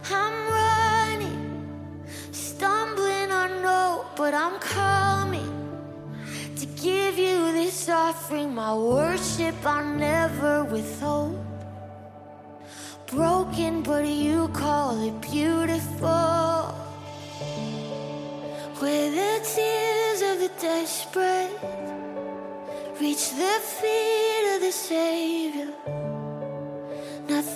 I'm running, stumbling, I know, but I'm coming to give you this offering. My worship I'll never withhold. Broken, but you call it beautiful. Where the tears of the desperate reach the feet of the Savior. Nothing